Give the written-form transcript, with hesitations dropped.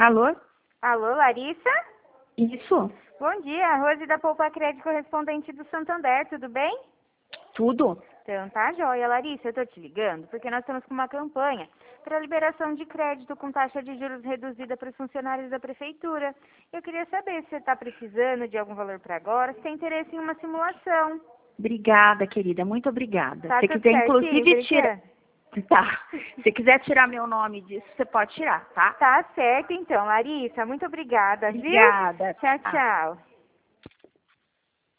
Alô? Alô, Larissa? Isso? Bom dia, Rose da Poupa Crédito, correspondente do Santander, tudo bem? Tudo? Então tá joia, Larissa, eu tô te ligando porque nós estamos com uma campanha para liberação de crédito com taxa de juros reduzida para os funcionários da prefeitura. Eu queria saber se você está precisando de algum valor para agora, se tem interesse em uma simulação. Obrigada, querida. Muito obrigada. Tá Se tudo quiser, certinho, inclusive, tirar... Cristiane? Tá. Se quiser tirar meu nome disso, você pode tirar, tá? Tá certo então, Larissa, muito obrigada, viu? Obrigada. Tchau, Tá. tchau.